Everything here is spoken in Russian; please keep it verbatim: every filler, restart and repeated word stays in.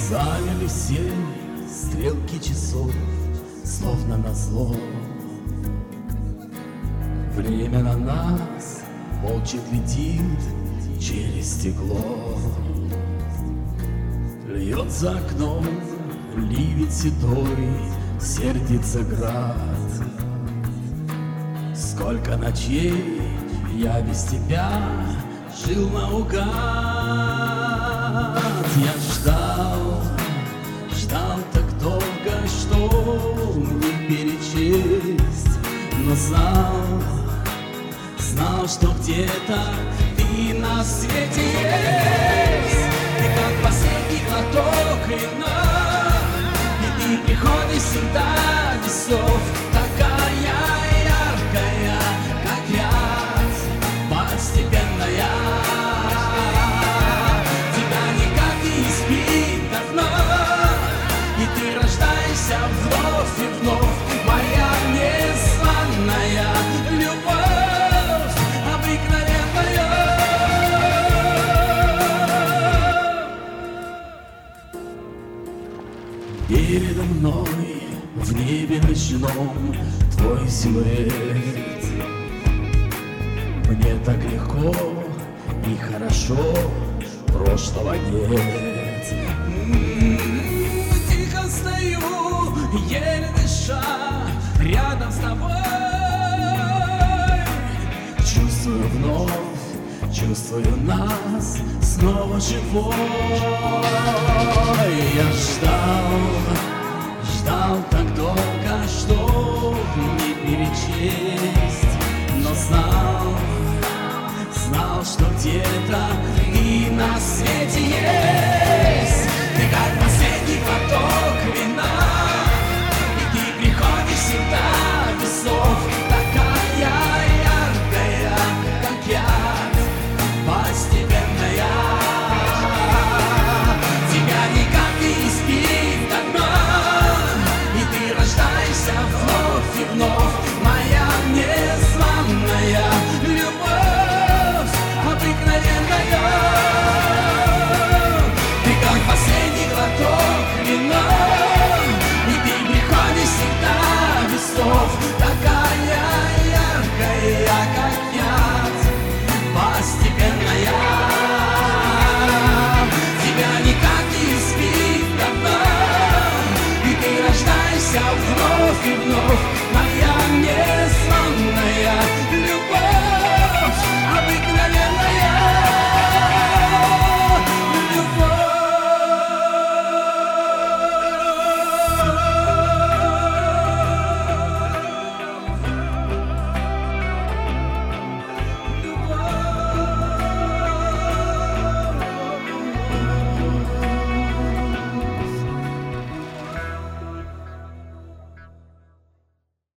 Замерли все стрелки часов, словно назло. Время на нас молча глядит через стекло. Льет за окном ливень седой, сердится град. Сколько ночей я без тебя жил наугад. Я ждал, ждал так долго, что не перечесть, но знал, знал, что где-то ты на свете есть. Ты как последний глоток вина, и ты приходишь всегда без слов, такая яркая, как яд, постепенная. Тебя никак не избить давно, и ты рождаешься вновь и вновь. Моя незваная любовь, обыкновенная. Передо мной в небе ночном твой силуэт. Мне так легко и хорошо, прошлого нет. М-м-м, тихо стою, еле дыша, рядом с тобой. Чувствую вновь, чувствую нас снова живой. Я ждал, ждал так долго, что не перечесть, но знал, знал, что где-то ты на свете есть.